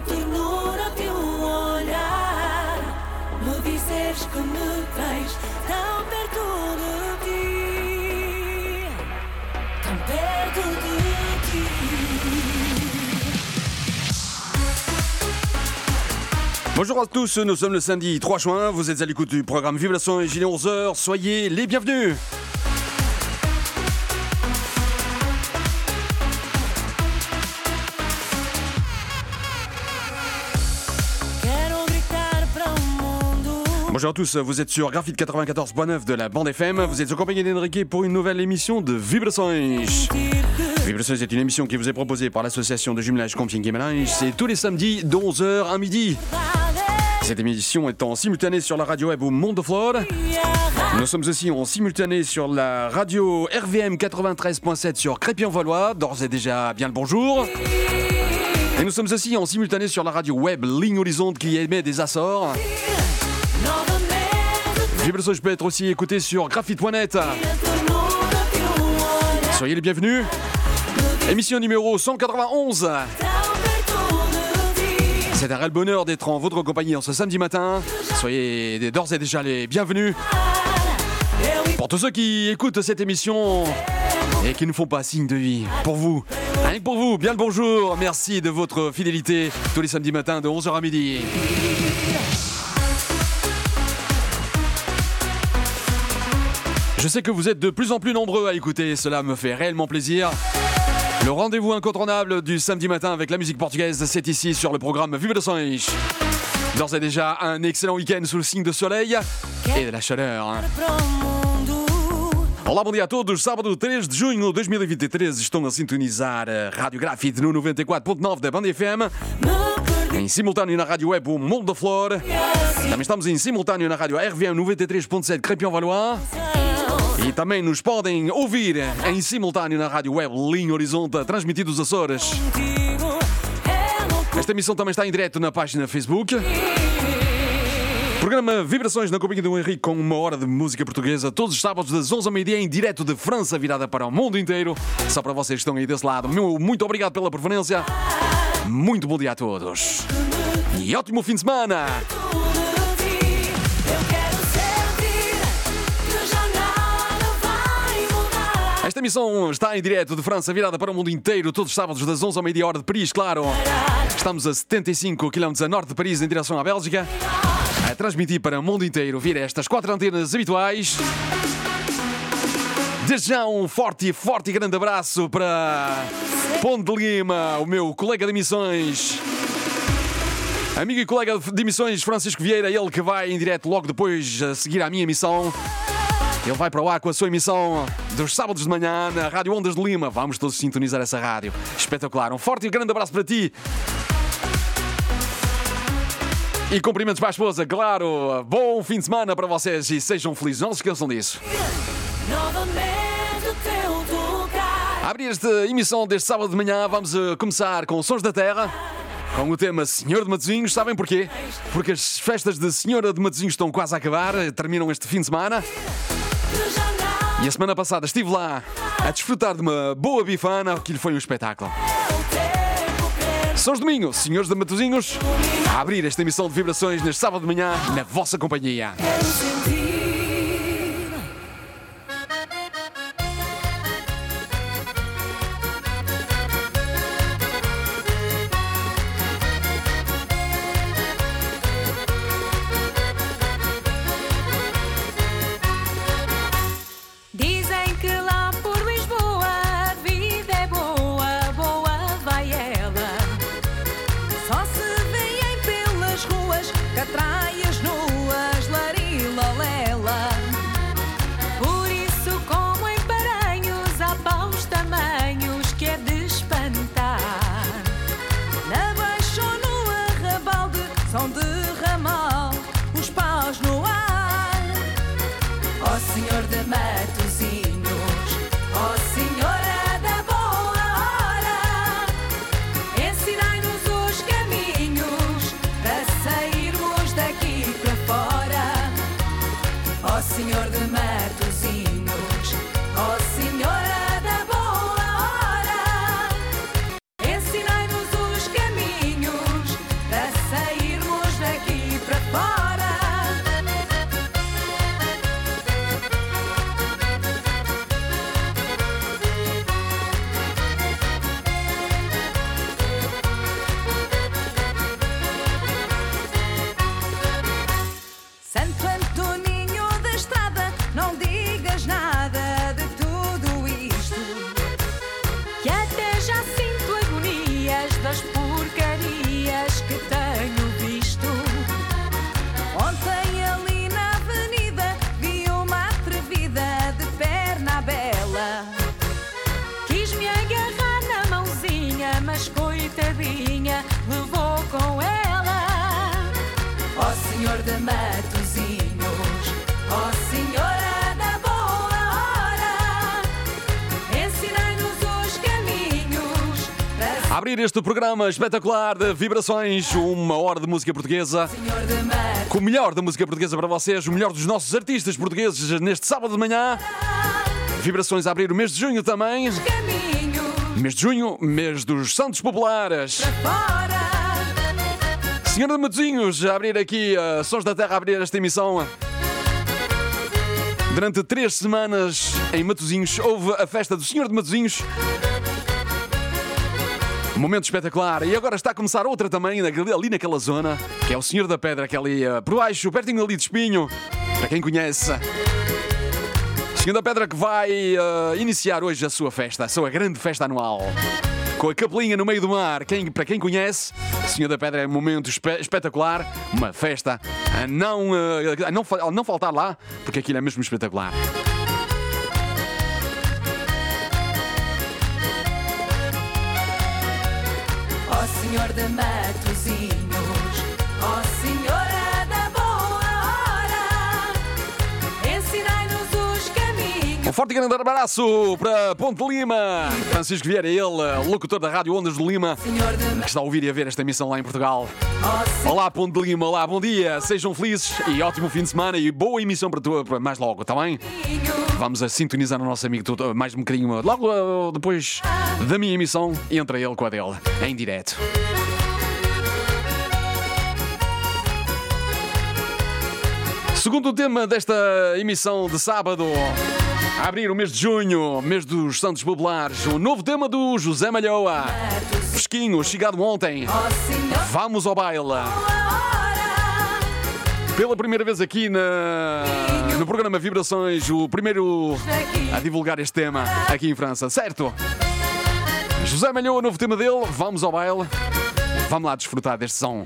ternura de olhar, me dizeres que me tens tão perto de ti, tão perto de ti. Bonjour à tous, nous sommes le samedi 3 juin, vous êtes à l'écoute du programme Vibration et il est 11h, soyez les bienvenus. Bonjour à tous, vous êtes sur Graphite 94.9 de la bande FM, vous êtes accompagné d'Enrique pour une nouvelle émission de Vibrações. Vibrações est une émission qui vous est proposée par l'association de jumelage Compiègne-Guimarães, c'est tous les samedis de 11h à midi. Cette émission est en simultané sur la radio web au Monde de Flore. Nous sommes aussi en simultané sur la radio RVM 93.7 sur Crépy-en-Valois, d'ores et déjà bien le bonjour. Et nous sommes aussi en simultané sur la radio web Ligne Horizonte qui émet des Açores. Vibrações peut être aussi écouté sur graphite.net. Soyez les bienvenus. Émission numéro 191. C'est un réel bonheur d'être en votre compagnie en ce samedi matin. Soyez d'ores et déjà les bienvenus. Pour tous ceux qui écoutent cette émission et qui ne font pas signe de vie, pour vous, rien que pour vous, bien le bonjour. Merci de votre fidélité tous les samedis matins de 11h à midi. Je sais que vous êtes de plus en plus nombreux à écouter, cela me fait réellement plaisir. Le rendez-vous incontournable du samedi matin avec la musique portugaise, c'est ici sur le programme Vibrações. D'ores et déjà un excellent week-end sous le signe de soleil et de la chaleur. Olá, bom dia a todos. Sábado 3 de junho de 2023 estão a sintonizar a Rádio Graphite no 94.9 da Banda FM. Em simultâneo na rádio web O Mundo da Flor. Também estamos em simultâneo na rádio RVM 93.7 Crépy-en-Valois. E também nos podem ouvir em simultâneo na rádio web Linha Horizonte, transmitido dos Açores. Esta emissão também está em direto na página Facebook. Programa Vibrações na companhia do Henrique com uma hora de música portuguesa todos os sábados das 11 ao meio-dia em direto de França, virada para o mundo inteiro. Só para vocês que estão aí desse lado, muito obrigado pela preferência. Muito bom dia a todos. E ótimo fim de semana. Esta emissão está em direto de França, virada para o mundo inteiro, todos os sábados das 11 ao meio-dia, hora de Paris, claro. Estamos a 75 km a norte de Paris, em direção à Bélgica, a transmitir para o mundo inteiro, via estas 4 antenas habituais. Desde já um forte e grande abraço para Ponte de Lima, o meu colega de emissões, amigo e colega de emissões Francisco Vieira, ele que vai em direto logo depois a seguir à minha emissão. Ele vai para o ar com a sua emissão dos sábados de manhã na Rádio Ondas de Lima. Vamos todos sintonizar essa rádio. Espetacular. Um forte e grande abraço para ti. E cumprimentos para a esposa, claro. Bom fim de semana para vocês e sejam felizes. Não se esqueçam disso. A abrir esta emissão deste sábado de manhã, vamos começar com Sons da Terra. Com o tema Senhora de Matosinhos, sabem porquê? Porque as festas de Senhora de Matosinhos estão quase a acabar, terminam este fim de semana. E a semana passada estive lá a desfrutar de uma boa bifana, que lhe foi um espetáculo. São os domingos, Senhores de Matosinhos, a abrir esta emissão de Vibrações neste sábado de manhã, na vossa companhia. Catraias nuas, larilolé. A abrir este programa espetacular de Vibrações, uma hora de música portuguesa, com o melhor da música portuguesa para vocês, o melhor dos nossos artistas portugueses neste sábado de manhã. Vibrações a abrir o mês de junho também. Mês de junho, mês dos Santos Populares. Senhora de Matosinhos, a abrir aqui Sons da Terra, a abrir esta emissão. Durante 3 semanas em Matosinhos houve a festa do Senhor de Matosinhos. Momento espetacular. E agora está a começar outra também ali naquela zona, que é o Senhor da Pedra, que é ali por baixo, pertinho ali de Espinho, para quem conhece. Senhor da Pedra que vai iniciar hoje a sua festa, a sua grande festa anual, com a capelinha no meio do mar. Para quem conhece, Senhor da Pedra é um momento espetacular, uma festa a não faltar lá, porque aquilo é mesmo espetacular. Ó Senhor de Matosinhos, ó Senhora da boa hora, ensinai-nos os caminhos. Um forte e grande abraço para Ponte de Lima. Francisco Vieira, ele, locutor da Rádio Ondas de Lima, que está a ouvir e a ver esta emissão lá em Portugal. Olá Ponte de Lima, olá, bom dia, sejam felizes e ótimo fim de semana e boa emissão para mais logo, está bem? Vamos a sintonizar o nosso amigo mais um bocadinho, logo depois da minha emissão, entra ele com a dele, em direto. Segundo tema desta emissão de sábado, a abrir o mês de junho, mês dos Santos Populares, o novo tema do José Malhoa, fresquinho, chegado ontem, Vamos ao Baile. Pela primeira vez aqui no programa Vibrações, o primeiro a divulgar este tema aqui em França, certo? José Malhoa, o novo tema dele, Vamos ao Baile. Vamos lá desfrutar deste som.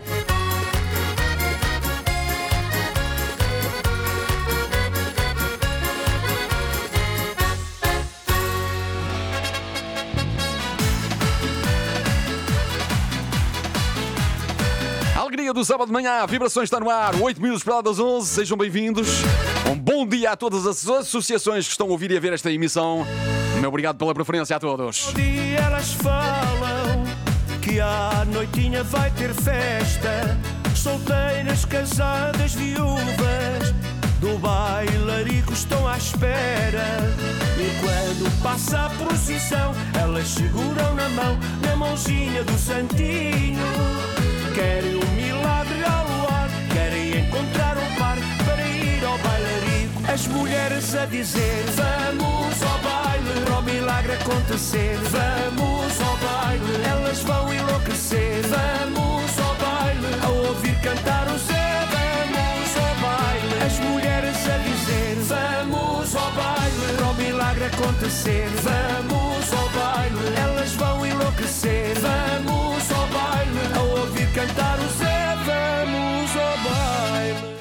Alegria do sábado de manhã, Vibrações está no ar, 8 minutos para lá das 11, sejam bem-vindos. Um bom dia a todas as associações que estão a ouvir e a ver esta emissão. Meu obrigado pela preferência a todos. Um dia elas falam que à noitinha vai ter festa, solteiras, casadas, viúvas, do bailarico estão à espera. E quando passa a procissão, elas seguram na mão, na mãozinha do santinho. Querem um milagre ao luar, querem encontrar um par para ir ao bailarico. As mulheres a dizer, vamos ao baile, para o milagre acontecer. Vamos ao baile, elas vão enlouquecer. Vamos ao baile, a ouvir cantar o Zé. Vamos ao baile, as mulheres a dizer, vamos ao baile, para o milagre acontecer. Vamos ao baile, elas vão enlouquecer. Vamos ao baile, a ouvir cantar o Zé. Vamos ao baile.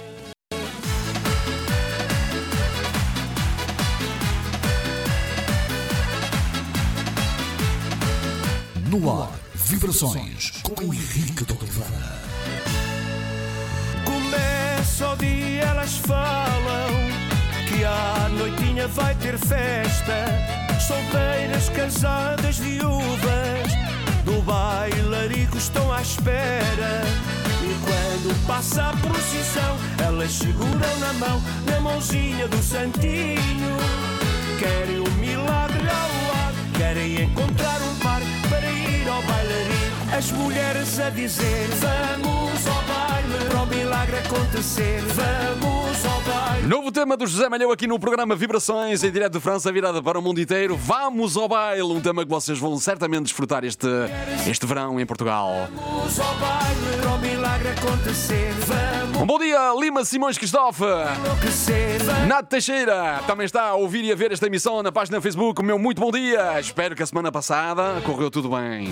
No ar, Vibrações com Henrique de Oliveira. Começa o dia, elas falam que à noitinha vai ter festa, solteiras, casadas, viúvas, do bailarico estão à espera. E quando passa a procissão, elas seguram na mão, na mãozinha do santinho. Querem um milagre ao luar, querem encontrar um par para ir ao bailarico. As mulheres a dizer, vamos ao baile, para o milagre acontecer. Vamos ao baile. Novo tema do José Malhoa aqui no programa Vibrações, em direto de França, virada para o mundo inteiro. Vamos ao baile, um tema que vocês vão certamente desfrutar este verão em Portugal. Vamos ao baile, para o milagre acontecer. Vamos Um bom dia, Lima Simões Cristóvão. enlouquecer. Nath Teixeira também está a ouvir e a ver esta emissão na página Facebook. Meu muito bom dia. Espero que a semana passada correu tudo bem.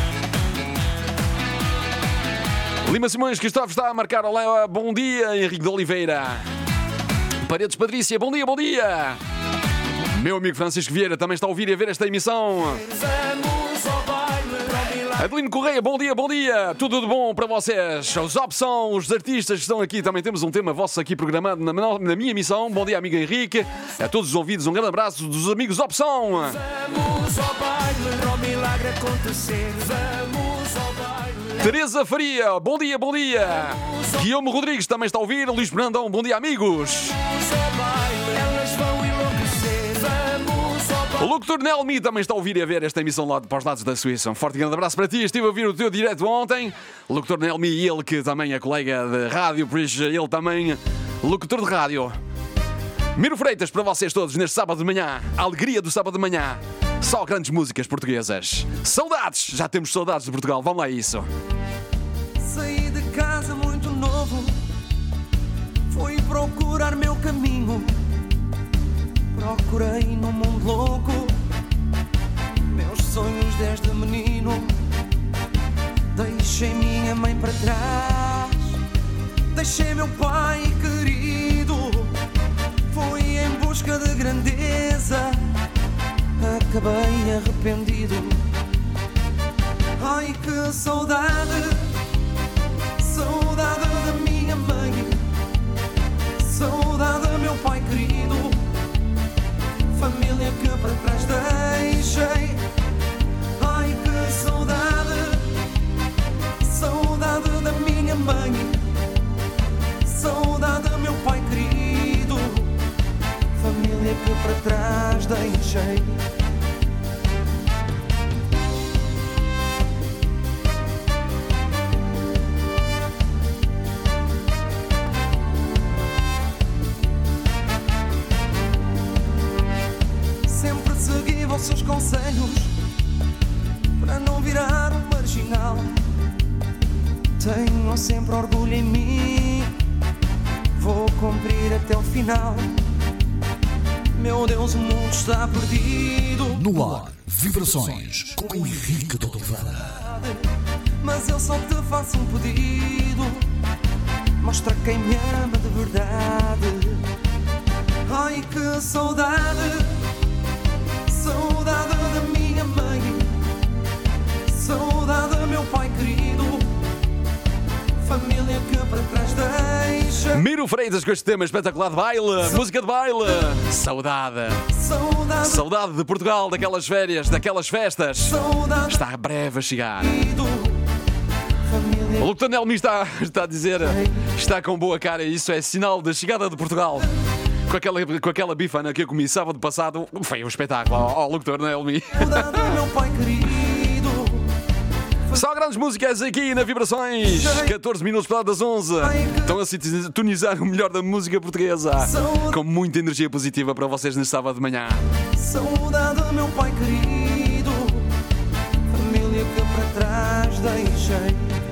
Lima Simões Cristóvão está a marcar. Olá, bom dia, Henrique de Oliveira. Paredes Patrícia, bom dia, bom dia. Meu amigo Francisco Vieira também está a ouvir e a ver esta emissão. Vamos ao baile, para o milagre. Adelino Correia, bom dia, bom dia. Tudo de bom para vocês. Os Opção, os artistas que estão aqui, também temos um tema vosso aqui programado na minha emissão. Bom dia, amigo Henrique. A todos os ouvidos, um grande abraço dos amigos Opção. Vamos ao baile, baile, para o milagre acontecer. Vamos ao baile. Teresa Faria, bom dia, bom dia. Guilherme Rodrigues também está a ouvir. Luís Brandão, bom dia, amigos. Vamos ao baile, elas vão enlouquecer. Vamos ao baile. O locutor Nelmi também está a ouvir e a ver esta emissão lá para os lados da Suíça. Um forte e grande abraço para ti. Estive a ouvir o teu direto ontem. O locutor Nelmi, ele que também é colega de rádio, por isso ele também locutor de rádio. Miro Freitas para vocês todos neste sábado de manhã. A alegria do sábado de manhã. Só grandes músicas portuguesas. Saudades! Já temos saudades de Portugal. Vamos lá a isso. Saí de casa muito novo, fui procurar meu caminho. Procurei num mundo louco meus sonhos desde menino. Deixei minha mãe para trás, deixei meu pai querido. Fui em busca de grandeza, acabei arrependido. Ai, que saudade, saudade da minha mãe, saudade do meu pai querido. Família que para trás deixei. Ai, que saudade, saudade da minha mãe, saudade do meu pai querido. Família que para trás deixei. Sempre segui vossos conselhos para não virar um marginal. Tenho sempre orgulho em mim, vou cumprir até o final. Meu Deus, o mundo está perdido. No ar, Vibrações com Henrique Dr. Vara. Mas eu só te faço um pedido: mostra quem me ama de verdade. Ai, que saudade, saudade da minha mãe, saudade do meu pai querido. Família que para trás deixa. Miro Freitas com este tema espetacular de baile. Música de baile. Saudade. Saudade, Saudade de Portugal, daquelas férias, daquelas festas. saudade Está breve a chegar. do família. O locutor Nelmi está a dizer, está com boa cara, e isso é sinal da chegada de Portugal. Com aquela bifana que eu comi sábado passado, foi um espetáculo. Ó, locutor Nelmi. Saudade do meu pai querido. Só grandes músicas aqui na Vibrações. 14 minutos para lá das 11. Estão a sintonizar o melhor da música portuguesa. Com muita energia positiva para vocês neste sábado de manhã. Saudade do meu pai querido. Família que para trás deixei.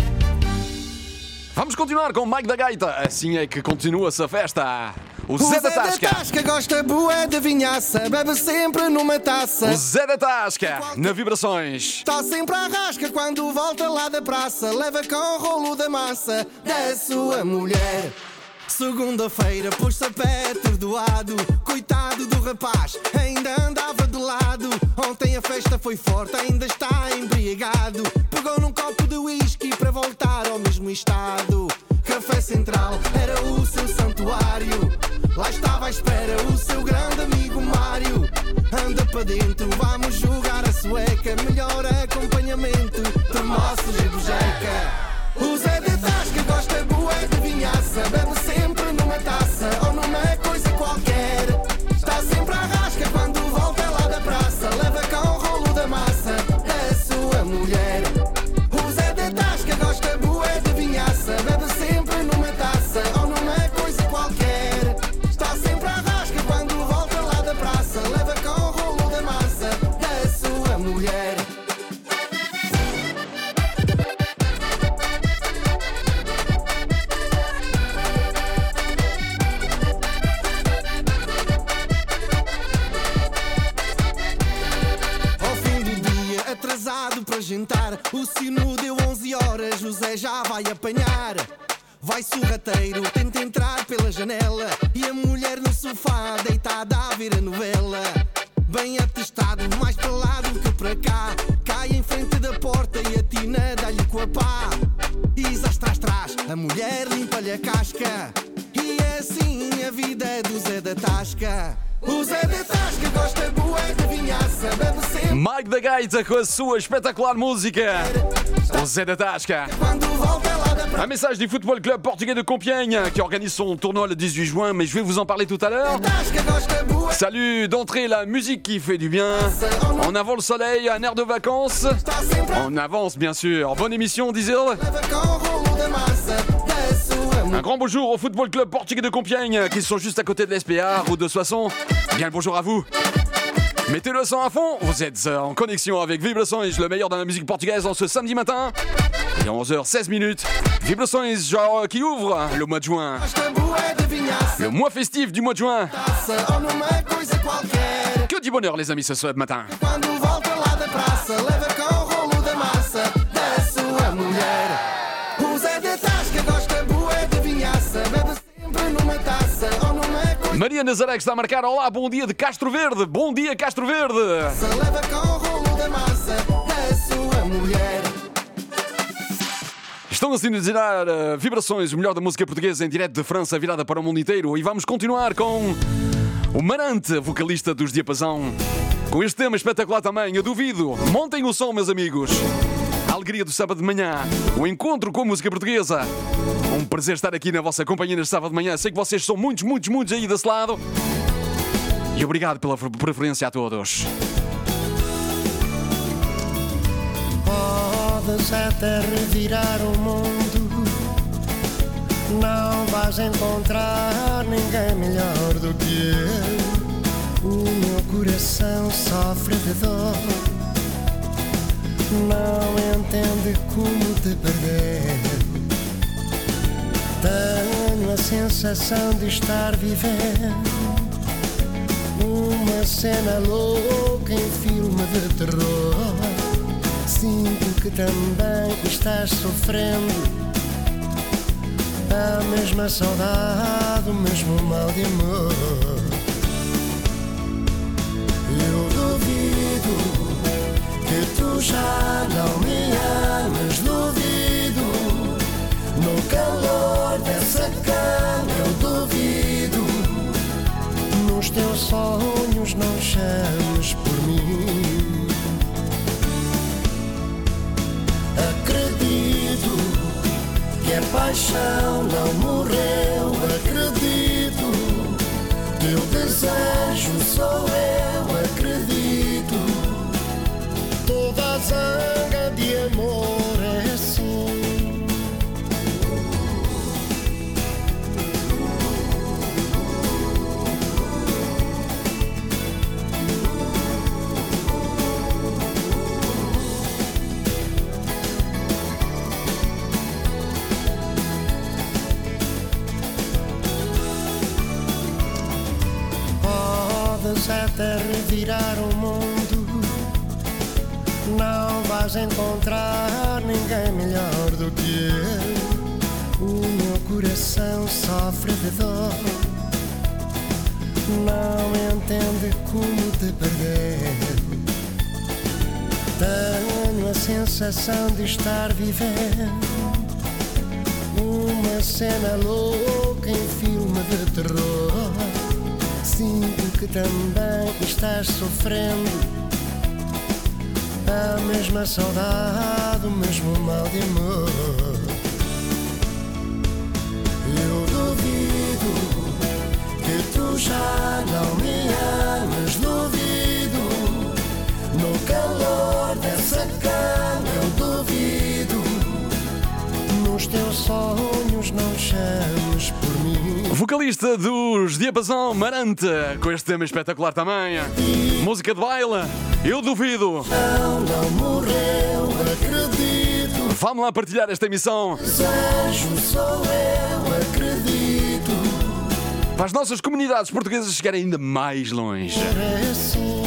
Vamos continuar com o Mike da Gaita. Assim é que continua-se a festa. O Zé da Tasca. Gosta bué de vinhaça, bebe sempre numa taça. O Zé da Tasca, na Vibrações. Está sempre à rasca quando volta lá da praça. Leva com o rolo da massa da sua mulher. Segunda-feira pôs-se a pé atordoado. Coitado do rapaz, ainda andava de lado. Ontem a festa foi forte, ainda está embriagado. Pegou num copo de whisky para voltar ao mesmo estado. Café Central era o seu santuário. Lá estava à espera o seu grande amigo Mário. Anda para dentro, vamos jogar a sueca. Melhor acompanhamento, termossos e bujeca. O Zé da Tasca gosta bué de vinhaça. Bebe sempre numa taça ou numa coisa qualquer. Está sempre à rasca quando volta lá da praça. Leva com o rolo da massa da sua mulher. O Zé da Tasca gosta bué de vinhaça. Bebe sempre numa taça ou numa coisa qualquer. Está sempre à rasca quando volta lá da praça. Leva com o rolo da massa da sua mulher. Para jantar, o sino deu 11 horas, José já vai apanhar. Vai sorrateiro, tenta entrar pela janela e a mulher no sofá deitada a ver a novela. Bem atestado, mais para lá do que para cá. Cai em frente da porta e a tina dá-lhe com a pá. E tras, a mulher limpa-lhe a casca. E é assim a vida do Zé da Tasca. O Zé de Tasca gosta bué de vinhaça, bebe sempre Mike da Gaita com a sua espetacular música. O Zé da Tasca. quando volta lá da praça. Un message du Football Club portugais de Compiègne qui organise son tournoi le 18 juin, mais je vais vous en parler tout à l'heure. Tasca gosta bué, Salut, d'entrée la musique qui fait du bien. En avant le soleil, un air de vacances. está sempre a On avance bien sûr. Bonne émission, disait. leva com rolo de massa da sua Un grand bonjour au Football Club portugais de Compiègne qui sont juste à côté de l'SPA, route de Soissons. Bien le bonjour à vous. Mettez le son à fond, vous êtes en connexion avec Vibrações, le meilleur dans la musique portugaise en ce samedi matin. Il est 11h16. Vibrações qui ouvre le mois de juin. gosta bué de vinhaça, Le mois festif du mois de juin. ou numa coisa qualquer. Que du bonheur les amis ce matin. Quando volta lá da praça, leva com rolo de massa da sua mulher. O Zé de Tasca gosta bué de vinhaça, bebe sempre numa taça ou numa coisa. Maria Nazaré que está a marcar. Olá, bom dia de Castro Verde. Bom dia Castro Verde. Leva com rolo de massa da sua mulher. Estão a sintonizar Vibrações, o melhor da música portuguesa em direto de França, virada para o mundo inteiro. E vamos continuar com o Marante, vocalista dos Diapasão. Com este tema espetacular também, eu duvido. Montem o som, meus amigos. A alegria do sábado de manhã, o encontro com a música portuguesa. Um prazer estar aqui na vossa companhia neste sábado de manhã. Sei que vocês são muitos aí desse lado. E obrigado pela preferência a todos. Podes até revirar o mundo, não vais encontrar ninguém melhor do que eu. O meu coração sofre de dor, não entende como te perder. Tenho a sensação de estar vivendo uma cena louca em filme de terror. Sinto que também estás sofrendo a mesma saudade, o mesmo mal de amor. Eu duvido que tu já não me ames, duvido. No calor dessa cama eu duvido. Nos teus sonhos não chames por mim. Acredito que a paixão não morreu. Acredito, teu desejo sou eu. Acredito, toda a zanga de amor é assim. Podes até revirar o mundo, não vais encontrar ninguém melhor do que eu. O meu coração sofre de dor, não entende como te perder. Tenho a sensação de estar vivendo uma cena louca em filme de terror. Sinto que também estás sofrendo a mesma saudade, o mesmo mal de amor. Eu duvido que tu já não me ames, duvido. No calor dessa cama eu duvido. Nos teus sonhos não chames por mim. Vocalista dos Diapasão, Marante, com este tema espetacular também. Música de baile, eu duvido. Não morreu, acredito. Vamos lá partilhar esta emissão Desejo sou eu, acredito. para as nossas comunidades portuguesas chegarem ainda mais longe. É assim.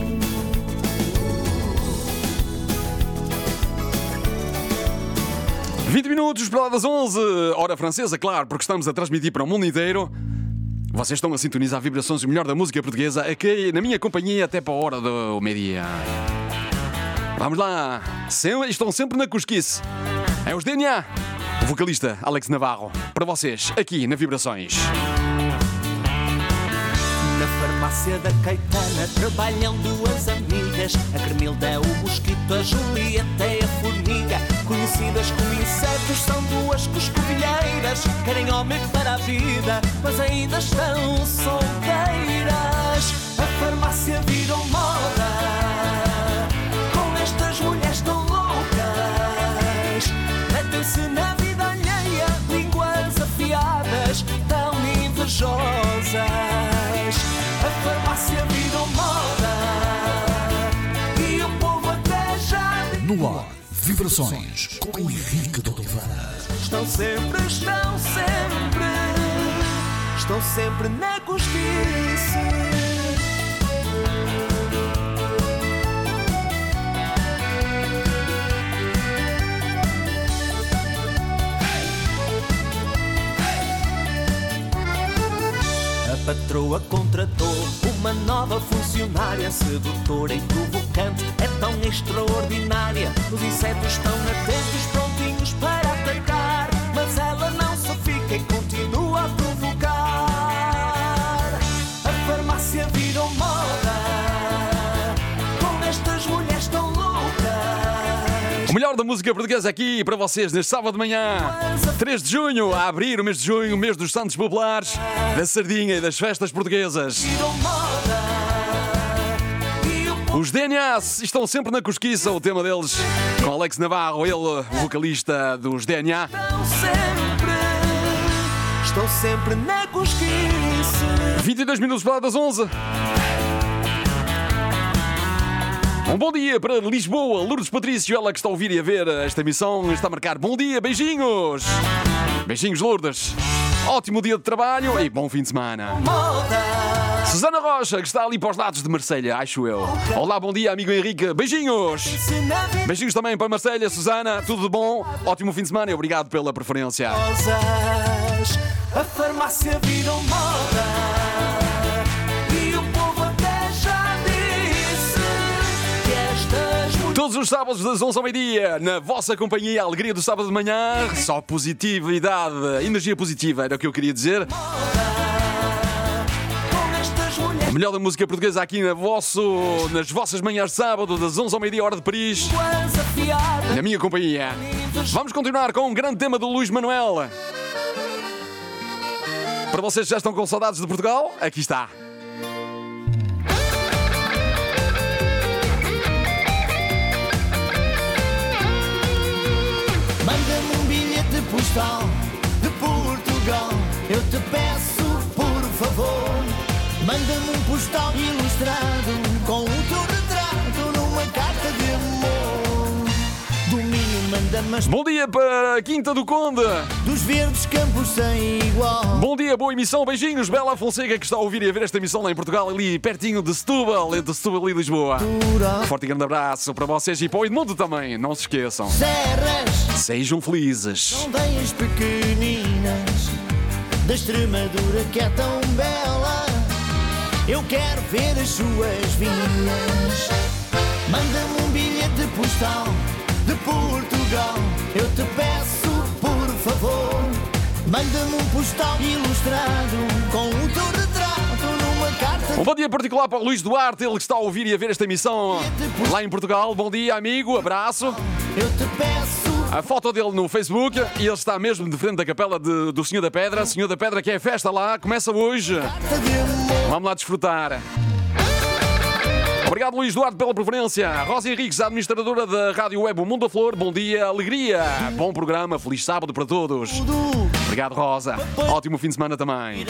20 minutos para lá das 11, hora francesa, claro, porque estamos a transmitir para o mundo inteiro. Vocês estão a sintonizar Vibrações, o melhor da música portuguesa, aqui na minha companhia até para a hora do meio-dia. Vamos lá, estão sempre na cosquice. É os DNA, o vocalista Alex Navarro, para vocês, aqui na Vibrações. Na farmácia farmácia da Caetana trabalham duas amigas. A Cremilda é o mosquito, a Julieta é a formiga. Conhecidas como insetos, são duas coscovilheiras. Querem homem para a vida, mas ainda estão solteiras. A farmácia virou moda com estas mulheres tão loucas. Metem-se na vida alheia, línguas afiadas, tão invejosas. A farmácia virou moda e o povo até já... No ar, Vibrações com Henrique Dr. Vara. Estão sempre na justiça. A patroa contratou uma nova funcionária, sedutora e provocante, é tão extraordinária. Os insetos estão atentos, prontinhos para atacar, mas ela não se fica e continua a provocar. A farmácia virou moda com estas mulheres tão loucas. O melhor da música portuguesa aqui para vocês neste sábado de manhã, 3 de junho, a abrir o mês de junho, o mês dos Santos Populares, da sardinha e das festas portuguesas. Os DNAs estão sempre na cosquiça, o tema deles com Alex Navarro, ele, o vocalista dos DNA. Estão sempre na cosquiça. 22 minutos para lá das 11. Um bom dia para Lisboa, Lourdes Patrício, ela que está a ouvir e a ver esta emissão, está a marcar bom dia, beijinhos. Beijinhos, Lourdes. Ótimo dia de trabalho e bom fim de semana. Susana Rocha, que está ali para os lados de Marselha, acho eu. Olá, bom dia, amigo Henrique. Beijinhos. Beijinhos também para Marselha, Susana. Tudo de bom? Ótimo fim de semana e obrigado pela preferência. A farmácia virou moda e o povo até já disse que estas mulheres... Todos os sábados das 11 ao meio-dia, na vossa companhia, a alegria do sábado de manhã. Só positividade, energia positiva, era o que eu queria dizer. O melhor da música portuguesa aqui nas vossas manhãs de sábado, das 11 ao meio-dia, hora de Paris, na minha companhia. Vamos continuar com um grande tema do Luís Manuel. Para vocês que já estão com saudades de Portugal, aqui está. Manda-me um bilhete postal de Portugal, eu te peço por favor. Manda-me um postal ilustrado com o teu retrato numa carta de amor. Do Minho manda-me as... Bom dia para Quinta do Conde. Dos verdes campos sem igual. Bom dia, boa emissão, beijinhos. Bela Fonseca, que está a ouvir e a ver esta emissão lá em Portugal, ali pertinho de Setúbal, entre Setúbal e Lisboa. Forte e grande abraço para vocês e para o Edmundo também, não se esqueçam. Serras, sejam felizes. aldeias pequeninas da Extremadura que é tão bela. Eu quero ver as suas vinhas. Manda-me um bilhete postal de Portugal, eu te peço por favor. Manda-me um postal ilustrado com o teu retrato numa carta. Um bom dia particular para o Luís Duarte, ele que está a ouvir e a ver esta emissão lá em Portugal. Bom dia, amigo, abraço. Eu te peço. A foto dele no Facebook e ele está mesmo de frente da capela do Senhor da Pedra. Senhor da Pedra, que é a festa lá, começa hoje. Vamos lá desfrutar. Obrigado, Luís Duarte, pela preferência. Rosa Henriques, a administradora da Rádio Web O Mundo da Flor. Bom dia, alegria. Bom programa, feliz sábado para todos. Obrigado, Rosa. Ótimo fim de semana também.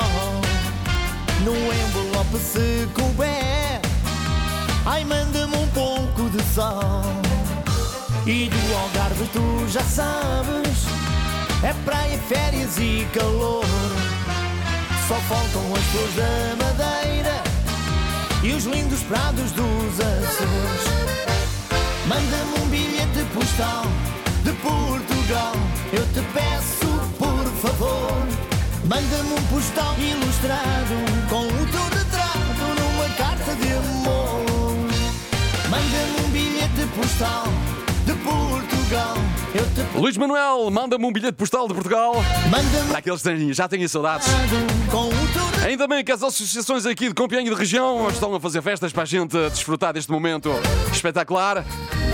No envelope se couber, ai, manda-me um pouco de sol. E do Algarve tu já sabes, é praia, férias e calor. Só faltam as flores da Madeira e os lindos prados dos Açores. Manda-me um bilhete postal de Portugal, eu te peço por favor. Manda-me um postal ilustrado com o teu retrato numa carta de amor. Manda-me um bilhete postal de de Portugal. Eu te Luís Manuel, manda-me um bilhete postal de Portugal. mando Para aqueles que já têm saudades. com o teu Ainda bem que as associações aqui de Compiègne e de região estão a fazer festas para a gente desfrutar deste momento espetacular.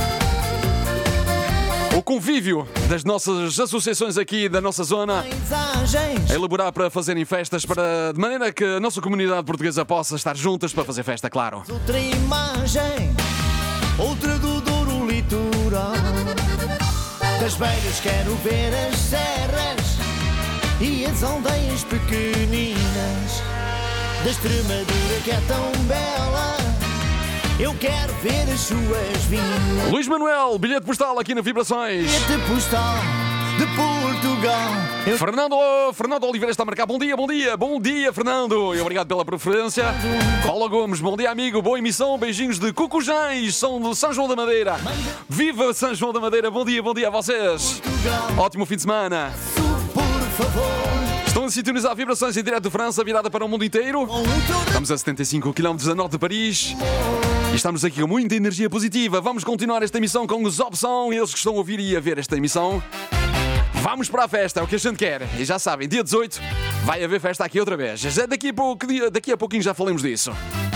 O convívio das nossas associações aqui da nossa zona mensagens. a elaborar para fazerem festas de maneira que a nossa comunidade portuguesa possa estar juntas para fazer festa, claro. Outra imagem, outra do Douro litoral. Das beiras quero ver as serras e as aldeias pequeninas. Da Extremadura que é tão bela, eu quero ver as suas vinhas. Luís Manuel, bilhete postal aqui na Vibrações. Bilhete postal de Portugal. Eu Fernando Oliveira está a marcar. Bom dia, Fernando. E obrigado pela preferência. Paula Gomes, bom dia, amigo. Boa emissão. Beijinhos de Cucujães, são de São João da Madeira. Viva São João da Madeira. Bom dia a vocês. Ótimo fim de semana. por favor. Estão a sintonizar Vibrações em direto de França, virada para o mundo inteiro. Estamos a 75 km a norte de Paris. E estamos aqui com muita energia positiva. Vamos continuar esta emissão com os Opção. Eles que estão a ouvir e a ver esta emissão. Vamos para a festa, é o que a gente quer. E já sabem, dia 18 vai haver festa aqui outra vez. Já daqui a pouquinho já falamos disso.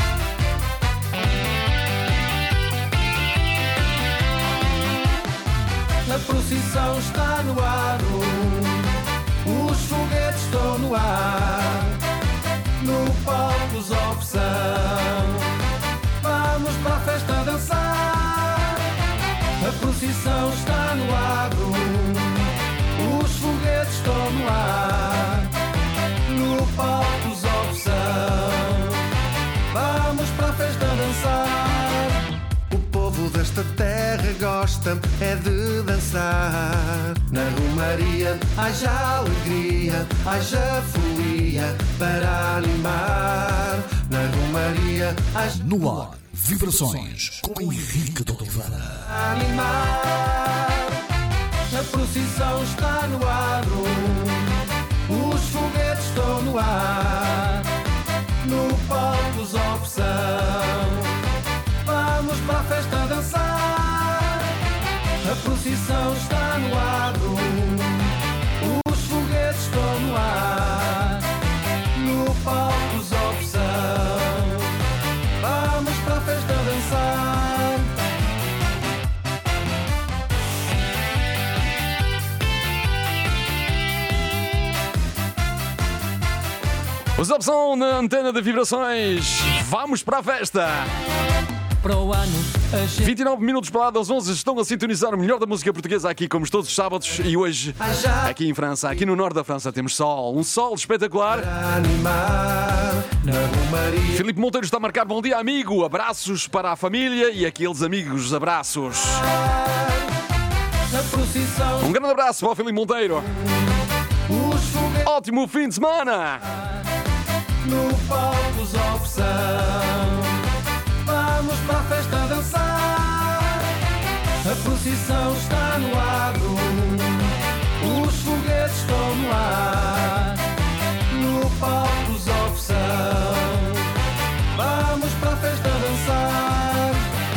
A procissão está no ar, os foguetes estão no ar, no palco os Opção. Vamos para a festa dançar. A procissão está no ar, os foguetes estão no ar, no palco os Opção. Vamos para a festa dançar. O povo desta terra gosta é de dançar. Na Romaria haja alegria, haja folia para animar. Na Romaria haja No ar, Vibrações com Henrique de Oliveira. animar. A procissão está no ar, os foguetes estão no ar, no palco os Opção. Vamos para a festa dançar. A procissão está no ar, os foguetes estão no ar, no palco os Opção. Vamos para a festa dançar. Os Opção na antena de Vibrações. Vamos para a festa. Para o ano, a gente 29 minutos para lá das 11 estão a sintonizar o melhor da música portuguesa aqui, como todos os sábados. E hoje, aqui em França, aqui no norte da França, temos sol. Um sol espetacular. Animar na Romaria. Filipe Monteiro está a marcar. Bom dia, amigo. Abraços para a família e aqueles amigos. Abraços. Na procissão Um grande abraço para o Filipe Monteiro. os foguetes Ótimo fim de semana. no palco os Opção. Vamos para a festa dançar. A procissão está no ar, os foguetes estão no ar, no palco os Opção. Vamos para a festa dançar.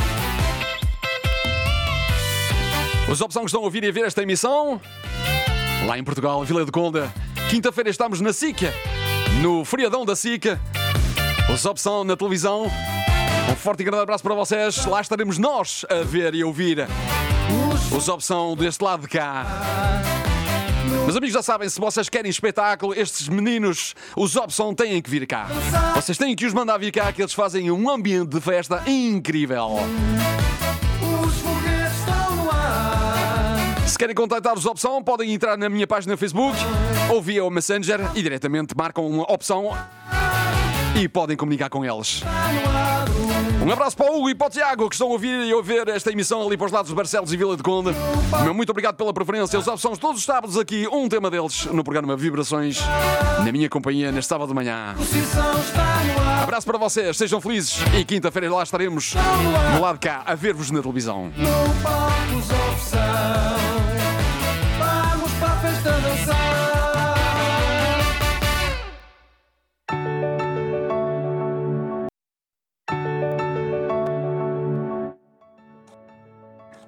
Os Opção que estão a ouvir e a ver esta emissão lá em Portugal, em Vila do Conde. Quinta-feira estamos na SIC, no feriadão da SIC. Os Opção na televisão. Um forte e grande abraço para vocês. Lá estaremos nós a ver e a ouvir os Opção deste lado de cá. Meus amigos, já sabem, se vocês querem espetáculo, estes meninos, os Opção, têm que vir cá. Vocês têm que os mandar vir cá, que eles fazem um ambiente de festa incrível. Os foguetes estão no ar. Se querem contactar os Opção, podem entrar na minha página no Facebook ou via o Messenger e diretamente marcam uma Opção e podem comunicar com eles. Um abraço para o Hugo e para o Tiago, que estão a ouvir e a ver esta emissão ali para os lados de Barcelos e Vila de Conde. Meu muito obrigado pela preferência. Os Opções todos os sábados aqui, um tema deles no programa Vibrações, na minha companhia, neste sábado de manhã. A procissão está no ar. Abraço para vocês, sejam felizes e quinta-feira lá estaremos no lado de cá a ver-vos na televisão. No palco os Opção. Vamos para a festa dançar.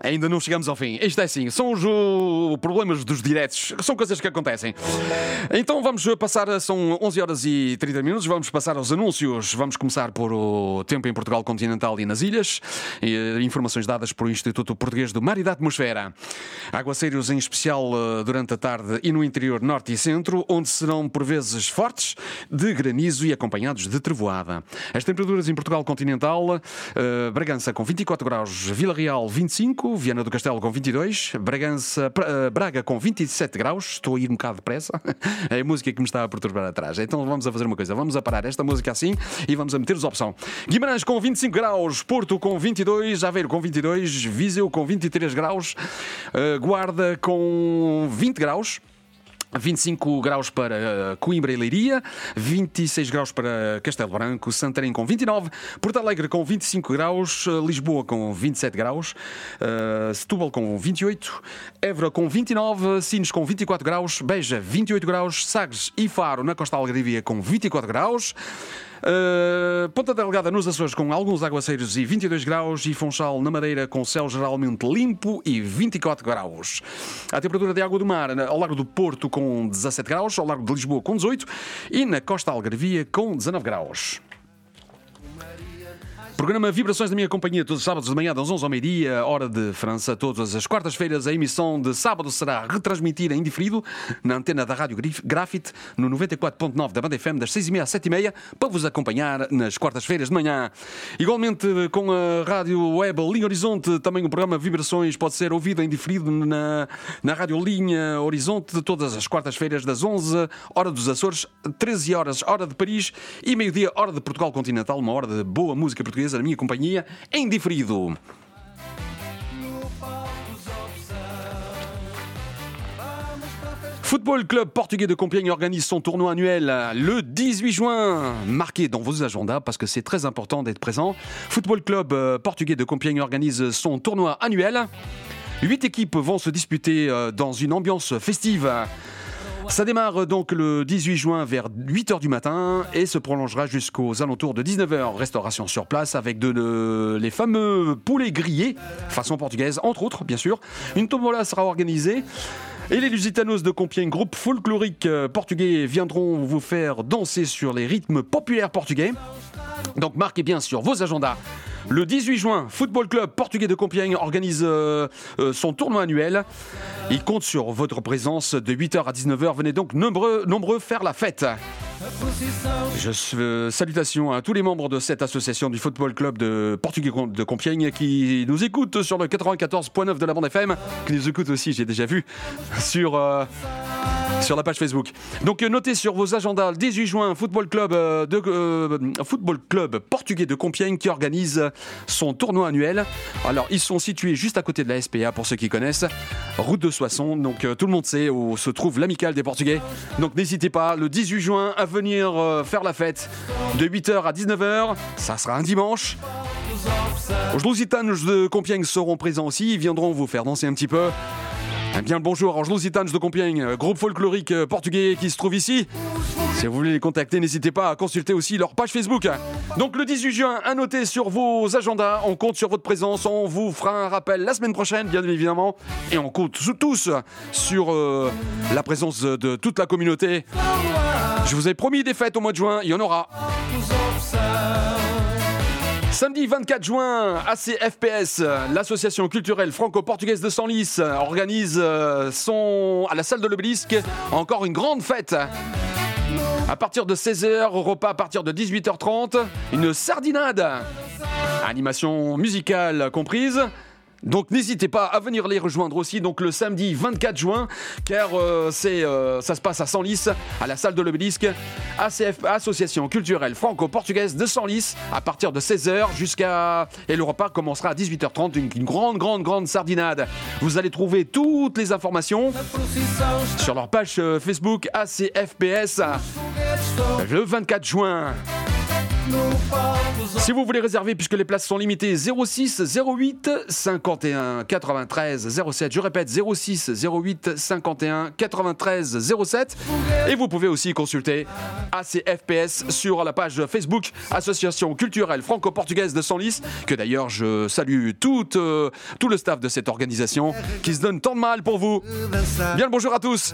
Ainda não chegamos ao fim. Isto é assim, são os problemas dos diretos, são coisas que acontecem. Então vamos passar, são 11 horas e 30 minutos, vamos passar aos anúncios. Vamos começar por o tempo em Portugal continental e nas ilhas. Informações dadas por o Instituto Português do Mar e da Atmosfera. Aguaceiros em especial durante a tarde e no interior norte e centro, onde serão por vezes fortes, de granizo e acompanhados de trevoada. As temperaturas em Portugal continental, Bragança com 24 graus, Vila Real 25, Viana do Castelo com 22, Braga com 27 graus. Estou a ir um bocado depressa, é a música que me está a perturbar atrás. Então vamos a fazer uma coisa, vamos a parar esta música assim e vamos a meter-nos a opção. Guimarães com 25 graus, Porto com 22, Aveiro com 22, Viseu com 23 graus, Guarda com 20 graus, 25 graus para Coimbra e Leiria, 26 graus para Castelo Branco, Santarém com 29, Porto Alegre com 25 graus, Lisboa com 27 graus, Setúbal com 28, Évora com 29, Sines com 24 graus, Beja 28 graus, Sagres e Faro na Costa Algarvia com 24 graus, Ponta Delgada nos Açores com alguns aguaceiros e 22 graus, e Funchal na Madeira com céu geralmente limpo e 24 graus. A temperatura de água do mar ao largo do Porto com 17 graus, ao largo de Lisboa com 18 e na Costa Algarvia com 19 graus. Programa Vibrações da minha companhia, todos os sábados de manhã das 11 ao meio-dia, hora de França. Todas as quartas-feiras a emissão de sábado será retransmitida em diferido na antena da Rádio Grafite, no 94.9 da Banda FM, das 6h30 às 7h30, para vos acompanhar nas quartas-feiras de manhã. Igualmente com a Rádio Web Linha Horizonte, também o programa Vibrações pode ser ouvido em diferido na Rádio Linha Horizonte, todas as quartas-feiras das 11, hora dos Açores, 13 horas, hora de Paris, e meio-dia, hora de Portugal Continental, uma hora de boa música portuguesa na minha companhia, em diferido. Football Club Portugais de Compiègne organise son tournoi annuel le 18 juin. Marquez dans vos agendas parce que c'est très important d'être présent. Football Club Portugais de Compiègne organise son tournoi annuel. 8 équipes vont se disputer dans une ambiance festive. Ça démarre donc le 18 juin vers 8h du matin et se prolongera jusqu'aux alentours de 19h. Restauration sur place avec les fameux poulets grillés, façon portugaise, entre autres, bien sûr. Une tombola sera organisée. Et les Lusitanos de Compiègne, groupe folklorique portugais, viendront vous faire danser sur les rythmes populaires portugais. Donc marquez bien sur vos agendas. Le 18 juin, Football Club Portugais de Compiègne organise son tournoi annuel. Il compte sur votre présence de 8h à 19h. Venez donc nombreux faire la fête. Salutations à tous les membres de cette association du Football Club de Portugais de Compiègne qui nous écoutent sur le 94.9 de la Bande FM, qui nous écoutent aussi, j'ai déjà vu, sur la page Facebook. Donc notez sur vos agendas le 18 juin, Football Club Portugais de Compiègne qui organise son tournoi annuel. Alors ils sont situés juste à côté de la SPA pour ceux qui connaissent, route de Soissons, donc tout le monde sait où se trouve l'amicale des Portugais. Donc n'hésitez pas le 18 juin à venir faire la fête de 8h à 19h, ça sera un dimanche. Os Lusitanos de Compiègne seront présents aussi, ils viendront vous faire danser un petit peu. Bien le bonjour aux Lusitanos de Compiègne, groupe folklorique portugais qui se trouve ici. Si vous voulez les contacter, n'hésitez pas à consulter aussi leur page Facebook. Donc le 18 juin, à noter sur vos agendas, on compte sur votre présence, on vous fera un rappel la semaine prochaine, bien évidemment, et on compte tous sur la présence de toute la communauté. Je vous ai promis des fêtes au mois de juin, il y en aura. Samedi 24 juin, ACFPS, l'association culturelle franco-portugaise de Senlis, organise à la salle de l'Obélisque encore une grande fête. À partir de 16h, repas à partir de 18h30, une sardinade, animation musicale comprise. Donc n'hésitez pas à venir les rejoindre aussi donc le samedi 24 juin car ça se passe à Senlis, à la salle de l'Obélisque, association culturelle franco-portugaise de Senlis, à partir de 16h et le repas commencera à 18h30, une grande sardinade. Vous allez trouver toutes les informations sur leur page Facebook ACFPS le 24 juin. Si vous voulez réserver, puisque les places sont limitées, 06 08 51 93 07. Je répète, 06 08 51 93 07. Et vous pouvez aussi consulter ACFPS sur la page Facebook Association culturelle franco-portugaise de Senlis, que d'ailleurs je salue tout le staff de cette organisation qui se donne tant de mal pour vous. Bien le bonjour à tous.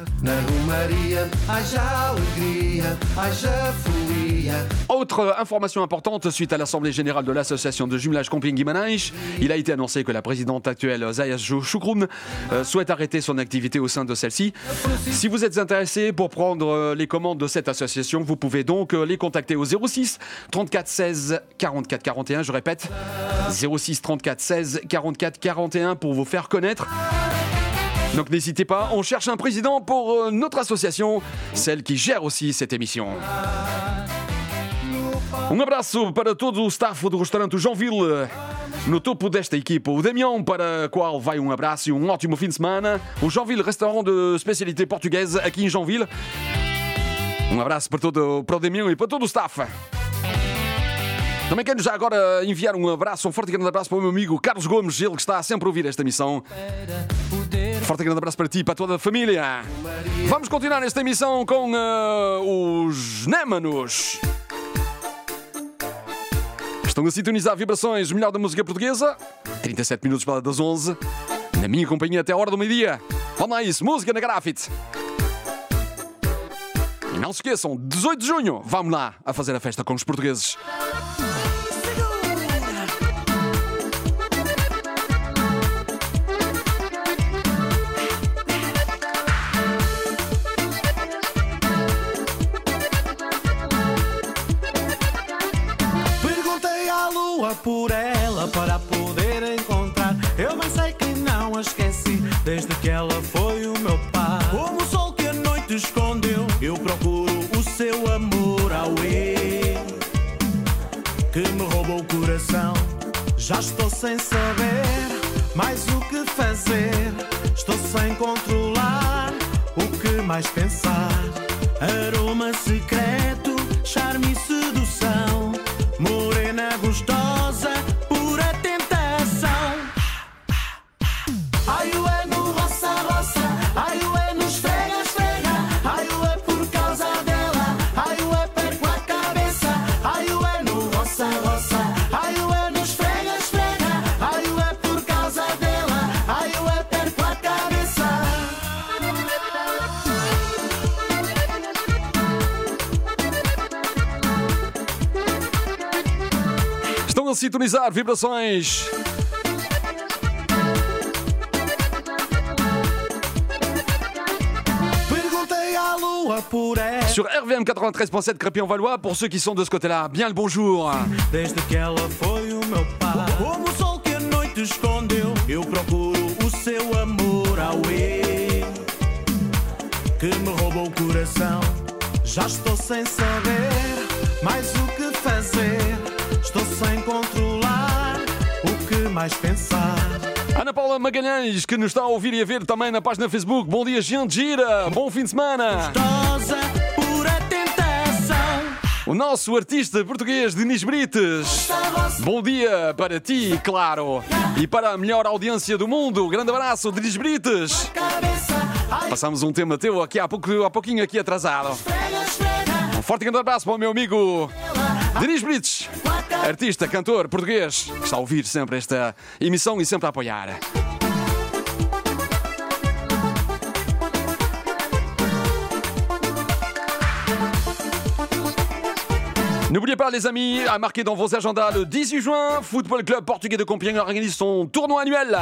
Autre information importante, suite à l'Assemblée Générale de l'Association de jumelage Comping Guimarães, il a été annoncé que la présidente actuelle, Zaya Chukroun, souhaite arrêter son activité au sein de celle-ci. Si vous êtes intéressé pour prendre les commandes de cette association, vous pouvez donc les contacter au 06 34 16 44 41. Je répète, 06 34 16 44 41 pour vous faire connaître. Donc n'hésitez pas, on cherche un président pour notre association, celle qui gère aussi cette émission. Abraço para todo o staff do restaurante Joinville. No topo desta equipa, o Damião, para qual vai abraço e ótimo fim de semana. O Joinville, restaurant de spécialité portugaise aqui em Joinville. Abraço para o Damião e para todo o staff. Também quero já agora enviar um forte e grande abraço para o meu amigo Carlos Gomes, ele que está sempre a ouvir esta emissão. Forte e grande abraço para ti e para toda a família. Vamos continuar esta emissão com os Némanos. Estão a sintonizar vibrações, o melhor da música portuguesa. 37 minutos para das 11. Na minha companhia até a hora do meio-dia. Vamos lá isso, música na Grafite. E não se esqueçam, 18 de junho, vamos lá a fazer a festa com os portugueses. Por ela para poder encontrar. Eu bem sei que não a esqueci desde que ela foi o meu par. Como o sol que a noite escondeu, eu procuro o seu amor ao que me roubou o coração. Já estou sem saber mais o que fazer. Estou sem controlar o que mais pensar. Aroma secreto, charme e sedução. Morena gostosa, pura tentação. Ai, ué no roça, roça. Ai, ué no esfrega, esfrega. Ai, ué por causa dela. Ai, ué perco a cabeça. Ai, ué no roça, roça. Ai, ué no esfrega, esfrega. Ai, ué por causa dela. Ai, ué perco a cabeça. Estão a sintonizar vibrações. Perguntei à lua por ela. Sur RVM 93.7 Crépy-en-Valois, pour ceux qui sont de ce côté-là, bien le bonjour. Desde que ela foi o meu par. Como o sol que a noite escondeu, eu procuro o seu amor ao que me roubou o coração. Já estou sem saber mais o que fazer. Estou sem controlar o que mais pensar. Ana Paula Magalhães, que nos está a ouvir e a ver também na página Facebook. Bom dia, gente gira. Bom fim de semana. Gostosa, pura tentação. O nosso artista português, Denis Brites. Bom dia para ti, claro. E para a melhor audiência do mundo. Grande abraço, Denis Brites. Passamos um tema teu aqui há pouquinho aqui atrasado. Um forte e grande abraço para o meu amigo Denis Brites, artista, cantor português, que está a ouvir sempre esta emissão e sempre a apoiar. N'oubliez pas les amis, à marquer dans vos agendas le 18 juin, Football Club Portugais de Compiègne organise son tournoi annuel.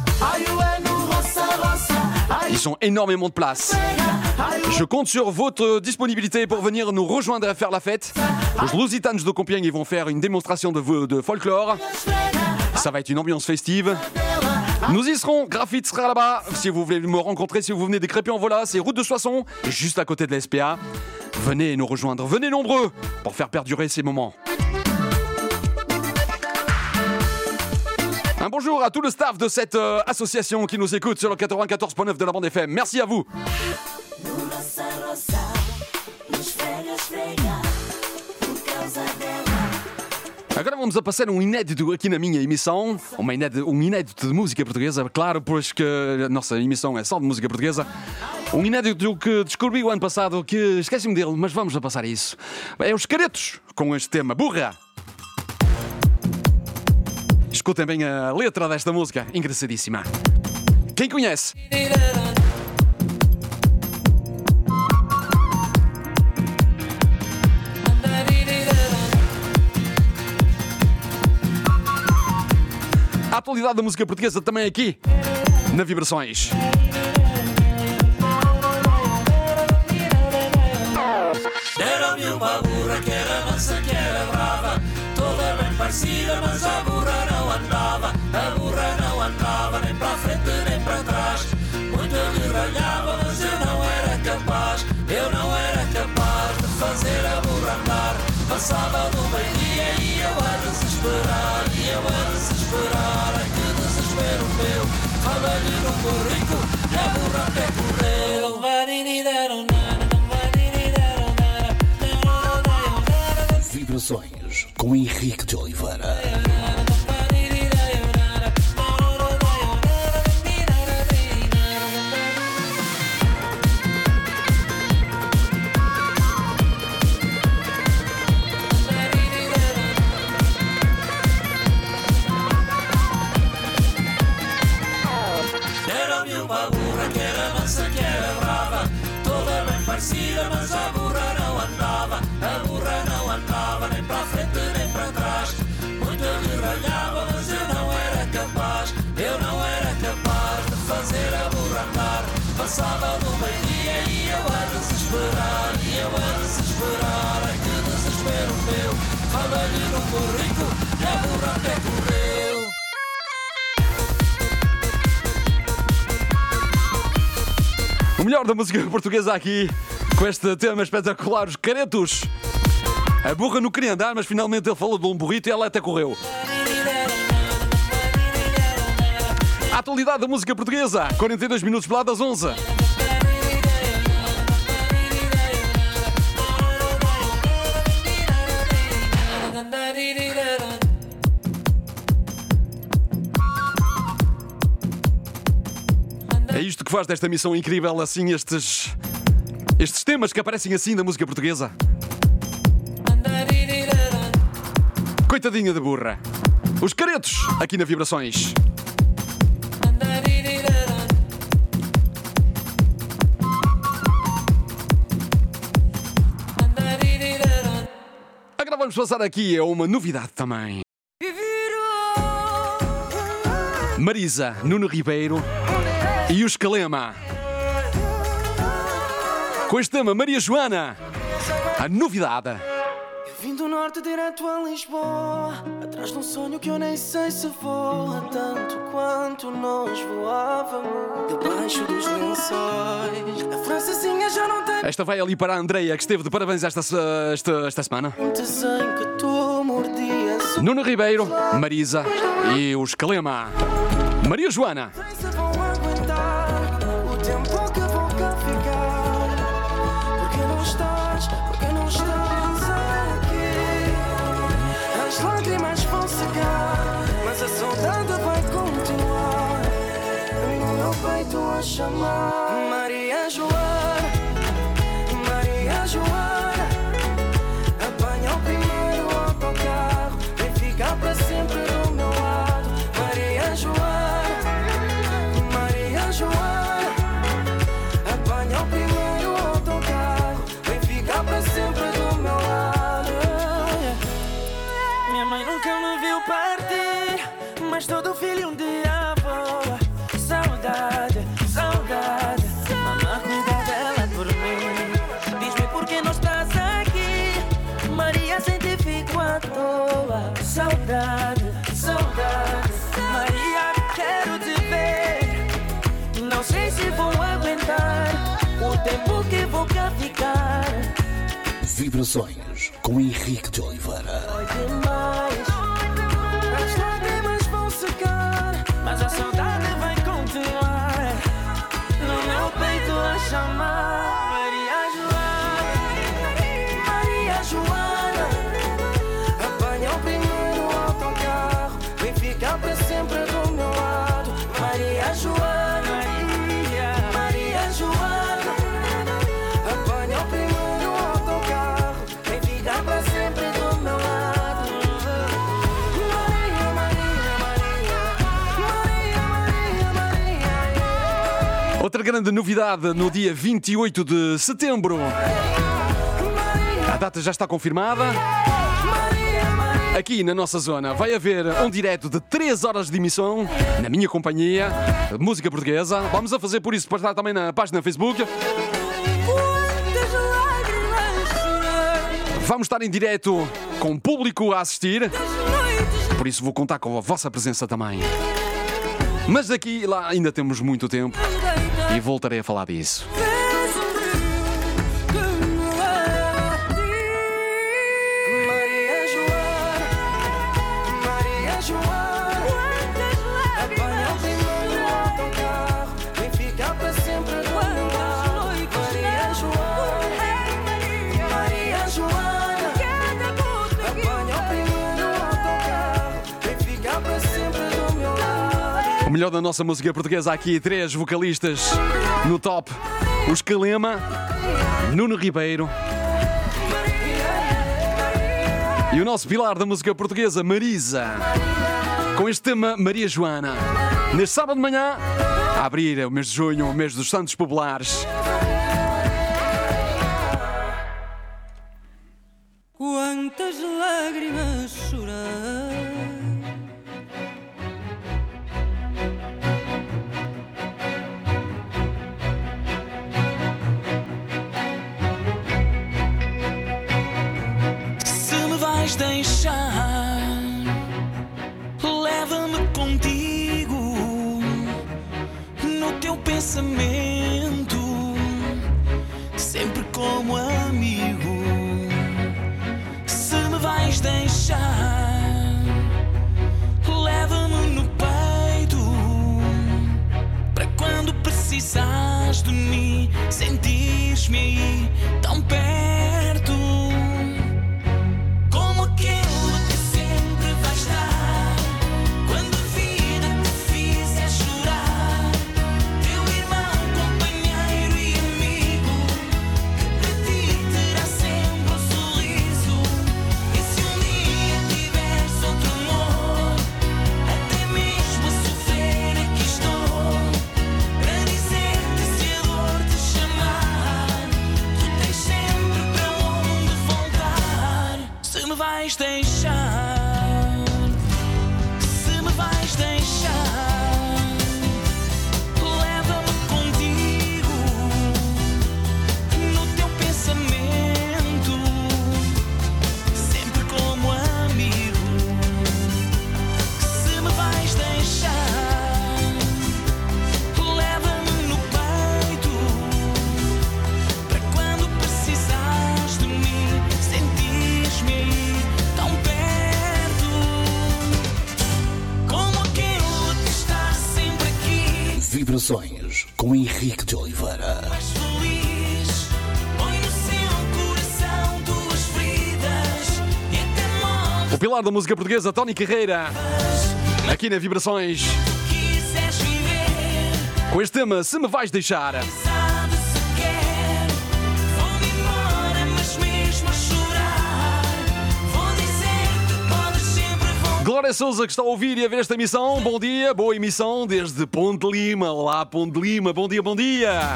Ils sont énormément de places. Je compte sur votre disponibilité pour venir nous rejoindre à faire la fête. Os Lusitanos de Compiègne, ils vont faire une démonstration de folklore. Ça va être une ambiance festive. Nous y serons, Graphite sera là-bas. Si vous voulez me rencontrer, si vous venez des Crépy-en-Valois, c'est route de Soissons, juste à côté de la SPA. Venez nous rejoindre, venez nombreux pour faire perdurer ces moments. Un bonjour à tout le staff de cette association qui nous écoute sur le 94.9 de la bande FM. Merci à vous. Roça, roça, nos esfrega, esfrega, por causa dela. Agora vamos a passar um inédito aqui na minha emissão. Um inédito de música portuguesa, claro, pois que a nossa emissão é só de música portuguesa. Um inédito que descobri o ano passado, que esqueci-me dele, mas vamos a passar isso. É os Caretos, com este tema, Burra. Escutem bem a letra desta música, engraçadíssima. Quem conhece? A atualidade da música portuguesa também aqui, na Vibrações. Deram-me uma burra que era mansa, que era brava, toda bem parecida, mas a burra não andava. A burra não andava nem para a frente nem para trás. Muito lhe ralhava, mas eu não era capaz. Eu não era capaz de fazer a burra andar. Passava do meio-dia e eu a desesperar, e eu a desesperar. Ai que desespero meu, fala-lhe no currículo e a burra até correu. Não vai dizer nada, não vai dizer nada. Vibrações com Henrique de Oliveira. Deram-me uma burra que era mansa, que era brava, toda bem parecida, mas a burra não andava. A burra não andava nem para a frente nem para trás. Muito lhe ralhava, mas eu não era capaz. Eu não era capaz de fazer a burra andar. Passava do meio-dia e eu a desesperar, e eu a desesperar. Ai que desespero meu, fala-lhe no currículo e a burra até correu. O melhor da música portuguesa aqui, com este tema espetacular, os Caretos. A burra não queria andar, mas finalmente ele falou de um burrito e ela até correu. A atualidade da música portuguesa, 42 minutos para lá das 11. É isto que faz desta missão incrível, assim, estes temas que aparecem assim da música portuguesa. Coitadinha da burra. Os Caretos, aqui na Vibrações. Agora vamos passar aqui a uma novidade também. Marisa, Nuno Ribeiro e os Calema. Com este tema, Maria Joana, a novidade. Eu vim do norte direto a Lisboa, atrás de um sonho que eu nem sei se voa tanto quanto nós voávamos debaixo dos lençóis. A francesinha já não tem. Esta vai ali para a Andreia, que esteve de parabéns esta semana. Um desenho que tu mordias. Nuno Ribeiro, Marisa e os Calema. Maria Joana. Vão aguentar o tempo que vou cá ficar. Porque não estás aqui. As lágrimas vão secar, mas a saudade vai continuar. No meu peito a chamar Maria Joana, Maria Joana. Apanha o primeiro autocarro, vem ficar para sempre do meu lado. Maria Joana, Joana, apanha o primeiro autocarro, vem ficar para sempre do meu lado. Minha mãe nunca me viu partir, mas todo filho um dia voa. Saudade, saudade, mamãe cuida dela por mim. Diz-me por que não estás aqui, Maria, sem ti fico à toa. Saudade, saudade, Maria, quero te ver. Não sei se vou aguentar o tempo que vou cá ficar. Vibrações com Henrique de Oliveira. Demais. As lágrimas vão secar, mas a saudade vai continuar. No meu peito a chamar Maria Joana, Maria Joana. Apanha o primeiro Maria Joana, Maria Joana, apanha o primeiro autocarro, vem ficar para sempre do meu lado. Maria, Maria, Maria, Maria, Maria. Outra grande novidade no dia 28 de setembro. A data já está confirmada. Aqui na nossa zona vai haver um direto de 3 horas de emissão na minha companhia, música portuguesa. Vamos a fazer por isso, para estar também na página Facebook. Vamos estar em direto com o público a assistir. Por isso vou contar com a vossa presença também. Mas daqui lá ainda temos muito tempo e voltarei a falar disso. O melhor da nossa música portuguesa, aqui 3 vocalistas no top: o Escalema, Nuno Ribeiro e o nosso pilar da música portuguesa, Marisa, com este tema Maria Joana. Neste sábado de manhã, a abrir o mês de junho, o mês dos Santos Populares. Quantas lágrimas chorar, se me vais deixar, leva-me contigo no teu pensamento, sempre como amigo. Se me vais deixar, leva-me no peito, para quando precisares de mim, sentires-me aí tão perto, como aquele que sempre vai estar quando a vida te fizer chorar, teu irmão, companheiro e amigo, que para ti terá sempre um sorriso. E se um dia tiveres outro amor, até mesmo a sofrer, aqui estou para dizer-te, se a dor te chamar, tu tens sempre para onde voltar. Se me vais deixar, se me vais deixar, leva-me contigo no teu pensamento, sempre como amigo. Se me vais deixar, leva-me no peito, para quando precisares de mim, sentires-me aí tão perto, como aquele que está sempre aqui, Vibrações com Henrique de Oliveira. mais feliz. Põe no seu coração tuas feridas e até morres. O pilar da música portuguesa, Tony Carreira, aqui na Vibrações, Quiseres viver, com este tema Se Me Vais Deixar. sabe se quer. Vou-me embora, mas mesmo a chorar, vou dizer-te, podes sempre voltar. Glória Souza, que está a ouvir e a ver esta emissão. Bom dia, boa emissão desde Ponte Lima. Olá, Ponte Lima, bom dia, bom dia.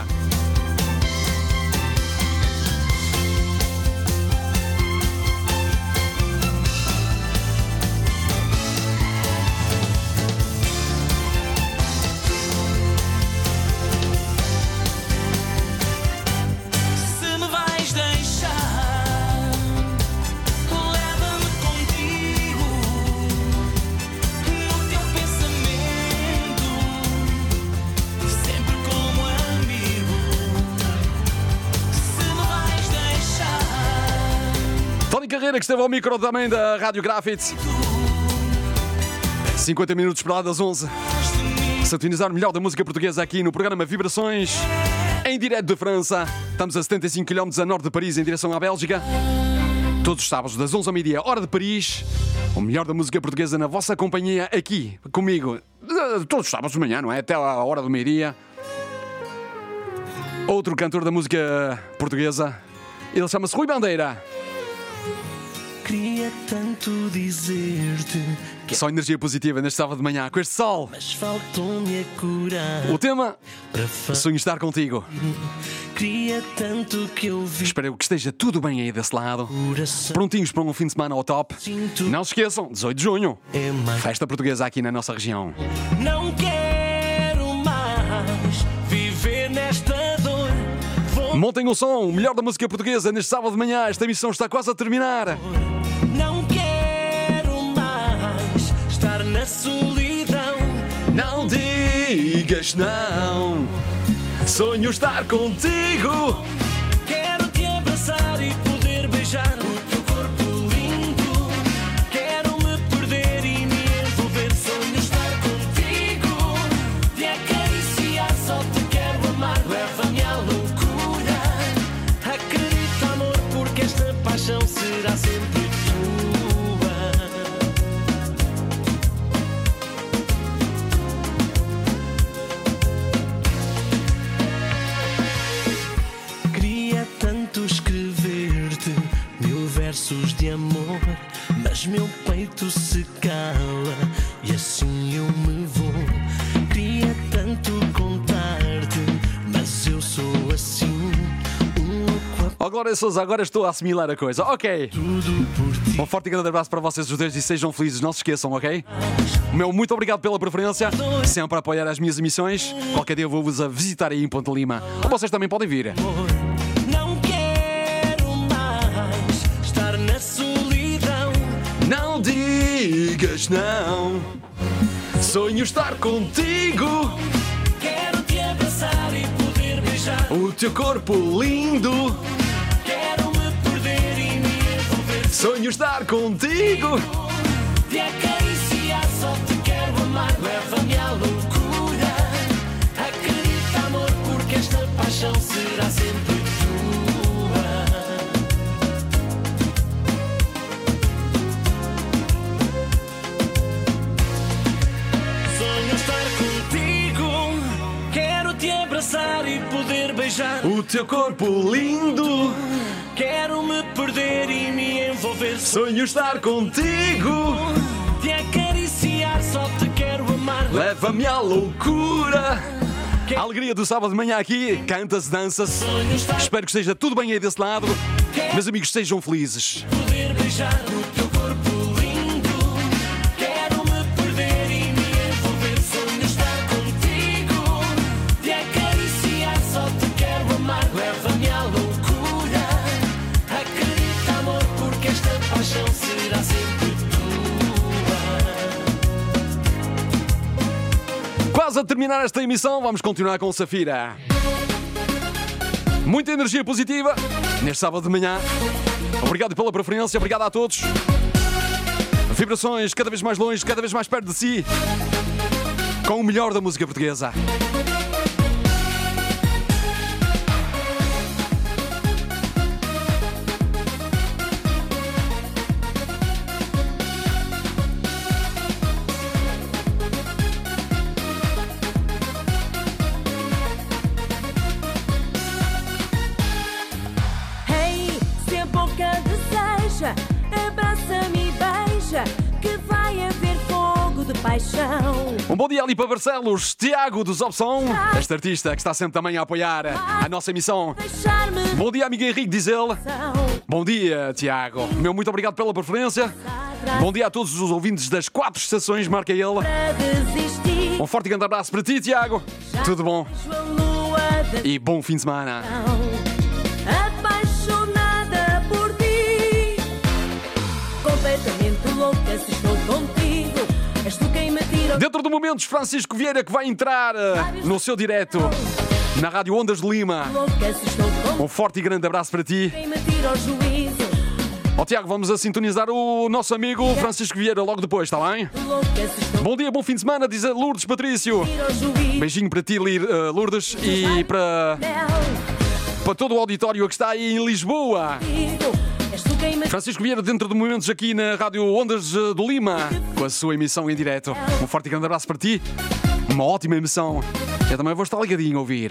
Se me vais deixar, leva-me contigo no teu pensamento, sempre como amigo. Se me vais deixar, Tony Carreira, que esteve ao micro também da Rádio Grafite. 50 minutos para lá das 11. Sintonizar o melhor da música portuguesa aqui no programa Vibrações, em direto de França. Estamos a 75 km a norte de Paris, em direção à Bélgica. Todos os sábados, das 11 ao meio-dia, hora de Paris. O melhor da música portuguesa na vossa companhia, aqui, comigo, todos os sábados de manhã, não é? Até a hora do meio-dia. Outro cantor da música portuguesa. Ele chama-se Rui Bandeira. Queria tanto dizer-te que só energia positiva neste sábado de manhã, com este sol. Mas faltou-me a cura. O tema, sonho estar contigo. Queria tanto que eu vi. Espero que esteja tudo bem aí desse lado. Prontinhos para um fim de semana ao top. Não se esqueçam, 18 de junho, festa portuguesa aqui na nossa região. Não quero mais viver nesta dor. Montem o som, o melhor da música portuguesa neste sábado de manhã. Esta emissão está quase a terminar. Não quero mais estar na solidão. Não digas não. Sonho estar contigo. Quero te abraçar e poder beijar o teu corpo lindo. Quero me perder e me envolver. Sonho estar contigo. Te acariciar, só te quero amar. Leva-me à loucura. Acredita, amor, porque esta paixão será sempre tua. Queria tanto escrever-te 1000 versos de amor, mas meu peito se cala e assim eu me vou. Queria tanto contar-te, mas eu sou assim. Glória Sousa, agora estou a assimilar a coisa. Ok. Um forte e grande abraço para vocês os dois e sejam felizes, não se esqueçam, ok? Meu muito obrigado pela preferência, sempre a apoiar as minhas emissões. Qualquer dia eu vou-vos a visitar aí em Ponte Lima. Ou vocês também podem vir. Não quero mais estar na solidão. Não digas não. Sonho estar contigo. Quero te abraçar e poder beijar o teu corpo lindo. Quero me perder e me envolver. Sonho estar contigo. Te acariciar, só te quero amar. Leva-me à loucura. Acredita, amor, porque esta paixão será sempre tua. Sonho estar contigo. Quero te abraçar e poder beijar o teu corpo lindo. Quero me perder e me envolver. Sonho estar contigo. Te acariciar, só te quero amar. Leva-me à loucura. A alegria do sábado de manhã aqui. Canta-se, dança-se. Espero que esteja tudo bem aí desse lado. Meus amigos, sejam felizes. Poder beijar o teu corpo lindo. Quero me perder e me envolver. Sonho estar contigo. Te acariciar, só te quero amar. Leva-me à loucura. Acredita, amor, porque esta paixão será sempre tua. Quase a terminar esta emissão, vamos continuar com Safira. Muita energia positiva neste sábado de manhã. Obrigado pela preferência, obrigado a todos. Vibrações cada vez mais longe, cada vez mais perto de si, com o melhor da música portuguesa. Abraça-me e beija, que vai haver fogo de paixão. Um bom dia ali para Barcelos, Tiago dos Opção, este artista que está sempre também a apoiar a nossa emissão. Bom dia, amigo Henrique, diz ele. Bom dia, Tiago. Meu muito obrigado pela preferência. Bom dia a todos os ouvintes das 4 estações, marca ele. Um forte e grande abraço para ti, Tiago. Tudo bom? E bom fim de semana. Completamente louca, se estou contigo. És tu quem me tira. Dentro de momentos, Francisco Vieira que vai entrar no seu direto na Rádio Ondas de Lima. Um forte e grande abraço para ti. Quem me tira o juízo. Tiago, vamos a sintonizar o nosso amigo Francisco Vieira logo depois, está bem? Bom dia, bom fim de semana, diz a Lourdes Patrício. Beijinho para ti, Lourdes, e para todo o auditório que está aí em Lisboa. Francisco Vieira dentro de momentos aqui na Rádio Ondas do Lima, com a sua emissão em direto. Um forte e grande abraço para ti. Uma ótima emissão. Eu também vou estar ligadinho a ouvir.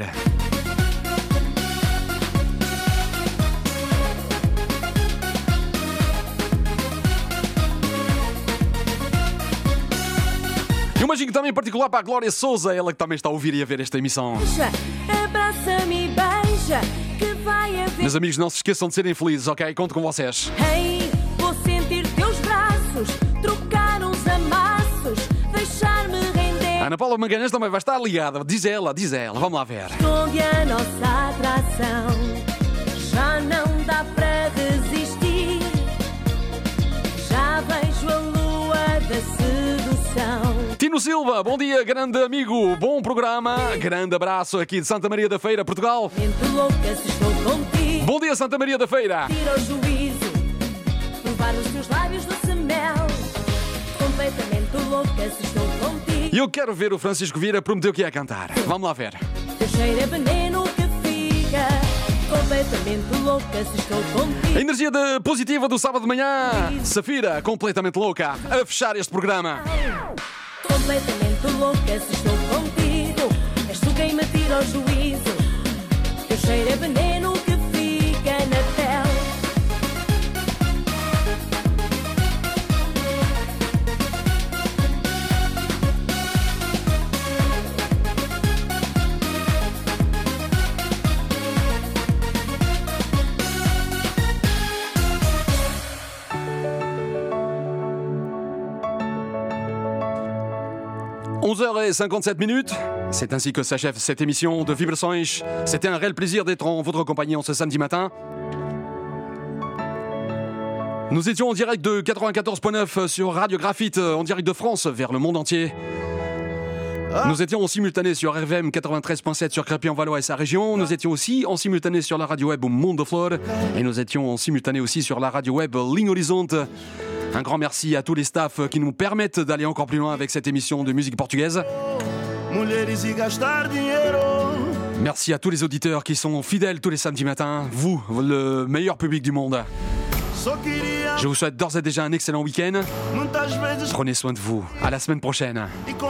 E um beijinho também em particular para a Glória Souza, ela que também está a ouvir e a ver esta emissão. Abraça-me e beija, que vai haver. Meus amigos, não se esqueçam de serem felizes, ok? Conto com vocês. Hey, vou sentir teus braços, trocar uns amassos, deixar-me render. A Ana Paula Magalhães também vai estar ligada. Diz ela, vamos lá ver. Esconde a nossa atração, já não dá para desistir. Já vejo a lua da sedução. Tino Silva, bom dia, grande amigo, bom programa, grande abraço aqui de Santa Maria da Feira, Portugal. Mente louca se estou contigo. Bom dia, Santa Maria da Feira. Tira o juízo, provar os teus lábios doce mel. Completamente louca se estou contigo. E eu quero ver o Francisco Vieira prometeu que ia cantar. Vamos lá ver. Teu cheiro é veneno que fica. Completamente louca se estou contigo. A energia positiva do sábado de manhã. Safira, completamente louca, a fechar este programa. Completamente louca se estou contigo. És tu quem me tira o juízo. Teu cheiro é veneno que fica na pele. « 11h57. C'est ainsi que s'achève cette émission de Vibrações. C'était un réel plaisir d'être en votre compagnie en ce samedi matin. Nous étions en direct de 94.9 sur Radio Graphite, en direct de France vers le monde entier. Nous étions en simultané sur RVM 93.7 sur Crépy-en-Valois et sa région. Nous étions aussi en simultané sur la radio web Monde de Flore. Et nous étions en simultané aussi sur la radio web Ligne Horizonte. Un grand merci à tous les staffs qui nous permettent d'aller encore plus loin avec cette émission de musique portugaise. Merci à tous les auditeurs qui sont fidèles tous les samedis matins. Vous, le meilleur public du monde. Je vous souhaite d'ores et déjà un excellent week-end. Prenez soin de vous. À la semaine prochaine.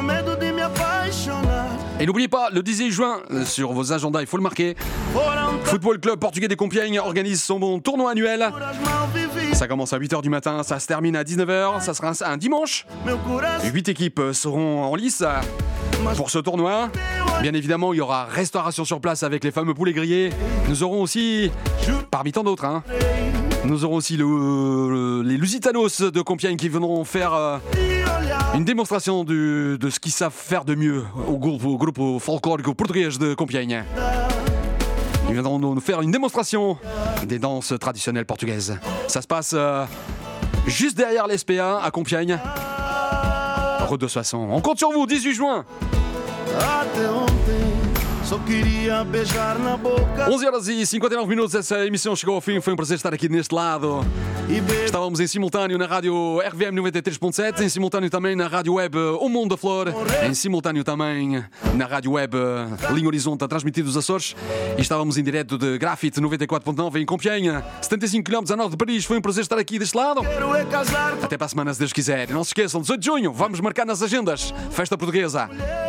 Et n'oubliez pas, le 18 juin, sur vos agendas, il faut le marquer, Football Club Portugais des Compiègnes organise son tournoi annuel. Ça commence à 8h du matin, ça se termine à 19h, ça sera un dimanche. 8 équipes seront en lice pour ce tournoi. Bien évidemment, il y aura restauration sur place avec les fameux poulets grillés. Nous aurons aussi, parmi tant d'autres, nous aurons aussi les Lusitanos de Compiègne qui viendront faire une démonstration de ce qu'ils savent faire de mieux au groupe folklorique portugais de Compiègne. Ils viendront nous faire une démonstration des danses traditionnelles portugaises. Ça se passe juste derrière l'SPA à Compiègne, route de Soissons. On compte sur vous, 18 juin. 11h59, essa emissão chegou ao fim, foi um prazer estar aqui neste lado. Estávamos em simultâneo na rádio RVM 93.7, em simultâneo também na rádio web O Mundo da Flor, em simultâneo também na rádio web Linha Horizonte, a transmitir dos Açores. E estávamos em direto de Graphite 94.9 em Compiègne, 75 km a norte de Paris. Foi um prazer estar aqui deste lado. Até para a semana, se Deus quiser. Não se esqueçam, 18 de junho, vamos marcar nas agendas Festa Portuguesa.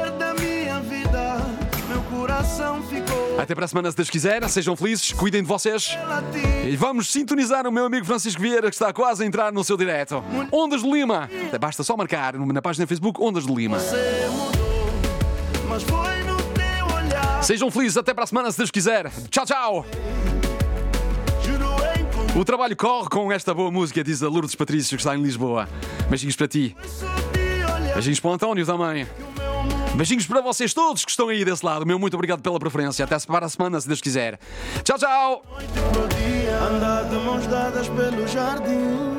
Até para a semana, se Deus quiser. Sejam felizes, cuidem de vocês. E vamos sintonizar o meu amigo Francisco Vieira, que está quase a entrar no seu direto. Ondas de Lima. Basta só marcar na página do Facebook Ondas de Lima. Sejam felizes, até para a semana, se Deus quiser. Tchau, tchau. O trabalho corre com esta boa música, diz a Lourdes Patrício, que está em Lisboa. Beijinhos para ti. Beijinhos para o António também. Beijinhos para vocês todos que estão aí desse lado. Meu muito obrigado pela preferência. Até para a semana, se Deus quiser. Tchau, tchau. Andar de mãos dadas pelo jardim.